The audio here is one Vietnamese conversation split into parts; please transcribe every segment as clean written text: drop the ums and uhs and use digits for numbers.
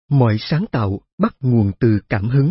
Mọi sáng tạo bắt nguồn từ cảm hứng.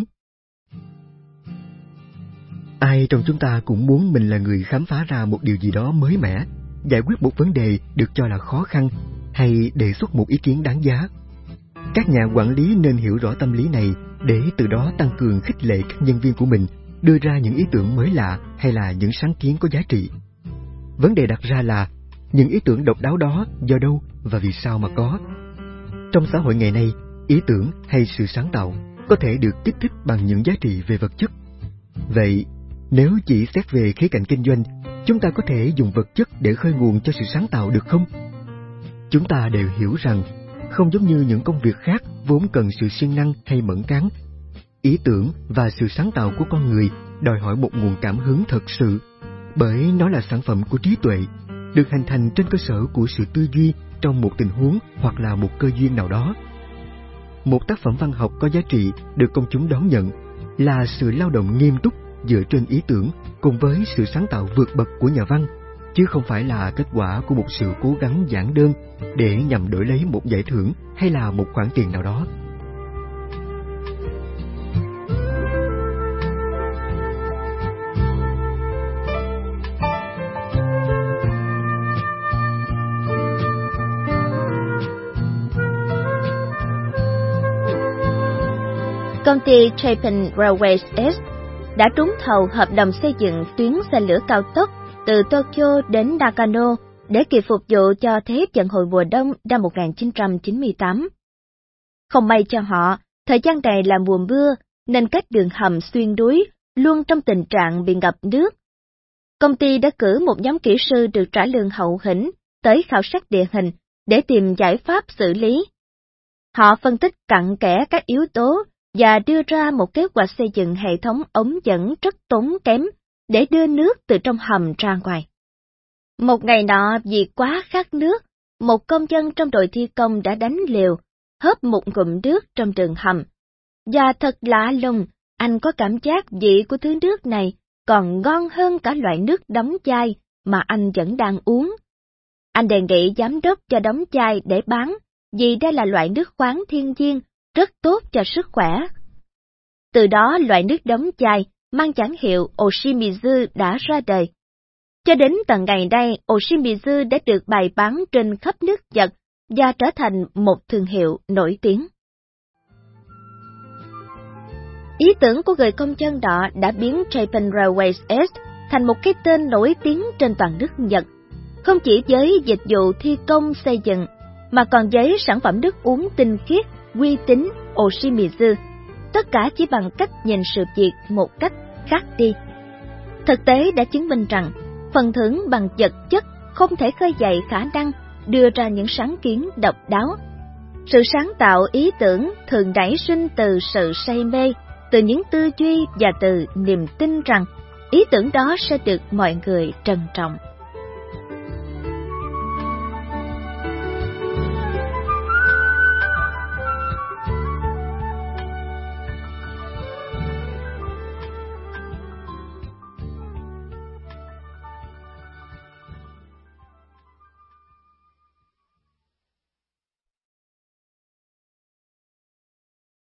Ai trong chúng ta cũng muốn mình là người khám phá ra một điều gì đó mới mẻ, giải quyết một vấn đề được cho là khó khăn, hay đề xuất một ý kiến đáng giá. Các nhà quản lý nên hiểu rõ tâm lý này để từ đó tăng cường khích lệ các nhân viên của mình đưa ra những ý tưởng mới lạ hay là những sáng kiến có giá trị. Vấn đề đặt ra là những ý tưởng độc đáo đó do đâu và vì sao mà có. Trong xã hội ngày nay, ý tưởng hay sự sáng tạo có thể được kích thích bằng những giá trị về vật chất. Vậy, nếu chỉ xét về khía cạnh kinh doanh, chúng ta có thể dùng vật chất để khơi nguồn cho sự sáng tạo được không? Chúng ta đều hiểu rằng, không giống như những công việc khác vốn cần sự siêng năng hay mẫn cán, ý tưởng và sự sáng tạo của con người đòi hỏi một nguồn cảm hứng thật sự, bởi nó là sản phẩm của trí tuệ, được hình thành trên cơ sở của sự tư duy trong một tình huống hoặc là một cơ duyên nào đó. Một tác phẩm văn học có giá trị được công chúng đón nhận là sự lao động nghiêm túc dựa trên ý tưởng cùng với sự sáng tạo vượt bậc của nhà văn, chứ không phải là kết quả của một sự cố gắng giản đơn để nhằm đổi lấy một giải thưởng hay là một khoản tiền nào đó. Công ty Japan Railways S đã trúng thầu hợp đồng xây dựng tuyến xe lửa cao tốc từ Tokyo đến Nagano để kịp phục vụ cho thế vận hội mùa đông năm 1998. Không may cho họ, thời gian này là mùa mưa nên các đường hầm xuyên núi luôn trong tình trạng bị ngập nước. Công ty đã cử một nhóm kỹ sư được trả lương hậu hĩnh tới khảo sát địa hình để tìm giải pháp xử lý. Họ phân tích cặn kẽ các yếu tố và đưa ra một kế hoạch xây dựng hệ thống ống dẫn rất tốn kém để đưa nước từ trong hầm ra ngoài. Một ngày nọ vì quá khát nước, một công nhân trong đội thi công đã đánh liều, hớp một ngụm nước trong đường hầm. Và thật lạ lùng, anh có cảm giác vị của thứ nước này còn ngon hơn cả loại nước đóng chai mà anh vẫn đang uống. Anh đề nghị giám đốc cho đóng chai để bán, vì đây là loại nước khoáng thiên nhiên, rất tốt cho sức khỏe. Từ đó loại nước đóng chai mang nhãn hiệu Oshimizu đã ra đời. Cho đến tận ngày nay, Oshimizu đã được bày bán trên khắp nước Nhật và trở thành một thương hiệu nổi tiếng. Ý tưởng của người công dân đó đã biến Japan Railways S thành một cái tên nổi tiếng trên toàn nước Nhật, không chỉ với dịch vụ thi công xây dựng, mà còn với sản phẩm nước uống tinh khiết, uy tín Oshimizu, tất cả chỉ bằng cách nhìn sự việc một cách khác đi. Thực tế đã chứng minh rằng, phần thưởng bằng vật chất không thể khơi dậy khả năng đưa ra những sáng kiến độc đáo. Sự sáng tạo ý tưởng thường nảy sinh từ sự say mê, từ những tư duy và từ niềm tin rằng ý tưởng đó sẽ được mọi người trân trọng.